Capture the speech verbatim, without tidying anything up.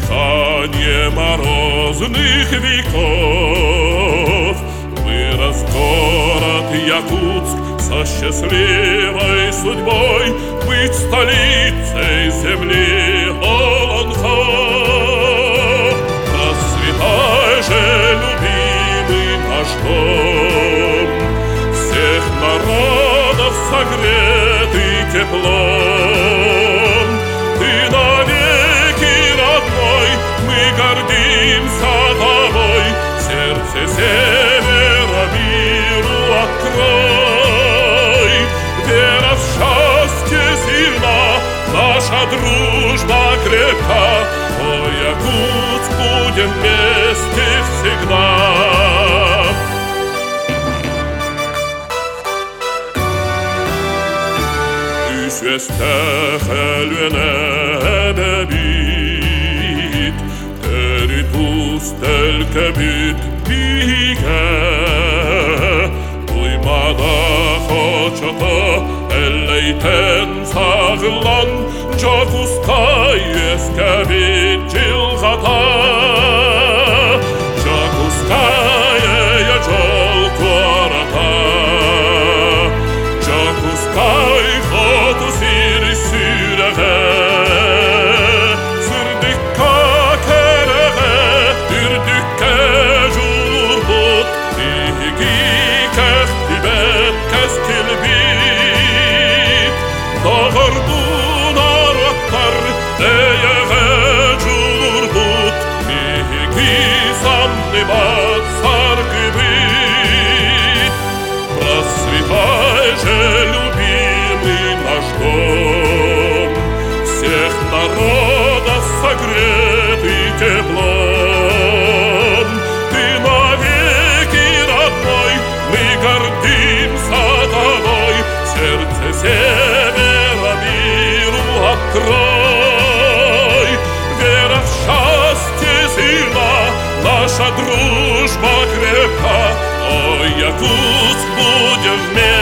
дыхание морозных веков. Вырос город Якутск со счастливой судьбой быть столицей земли Олонхо. Расцветай же, любимый наш дом, всех народов согретый теплом. Ты навеки родной, мы гордимся тобой, сердце севера миру открой. Вера в счастье сильна, наша дружба крепка, о, Якутск, будем вместе всегда. Üsveste helvene bit, Teritus telke bit bige. Duymada hoçata elleiten sağlan, Jakuskay eske bit cilgata. Jakuskay ya jol kvarata. Jakuskay Расцветай же, любимый наш дом, всех народов согретый теплом. Ты навеки родной, мы гордимся тобой, сердце севера миру открой. Вера в счастье сильна, наша дружба крепка, о, Якутск, будем вместе.